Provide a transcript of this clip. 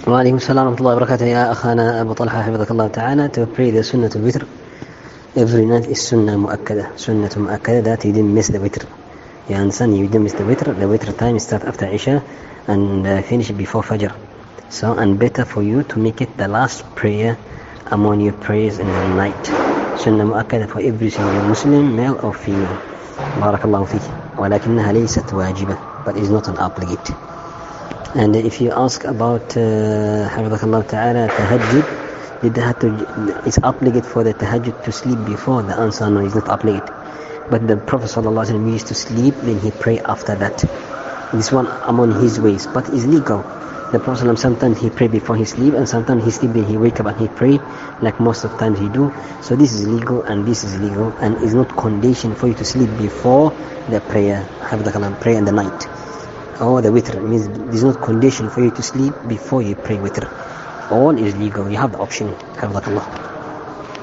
وعليكم السلام ورحمة الله وبركاته. يا أخانا أبو طلحة حفظك الله تعالى, to pray the Sunnah to Witr every night is Sunnah mu'akkada, that you didn't miss the Witr. You understand? You didn't miss the Witr time start after Isha and finish before Fajr. So, and better for you to make it the last prayer among your prayers in the night. Sunnah mu'akkada for every single Muslim, male or female. Barakallahu fiqh. ولكنها ليست واجبة, but is not an obligate. And if you ask about Hafidhakallah Ta'ala tahajjud, it's obligate for the tahajjud to sleep before? The answer no, it's not obligate. But the Prophet ﷺ used to sleep, then he pray after that. This one among his ways, but is legal. The Prophet ﷺ, sometimes he pray before he sleep, and sometimes he sleep, then he wake up and he pray, like most of the times he do. So this is legal and this is legal, and is not condition for you to sleep before the prayer, Hafidhakallah, prayer in the night. Or the witr, means there's no condition for you to sleep before you pray witr. All is legal, you have the option. Hafidhakallah.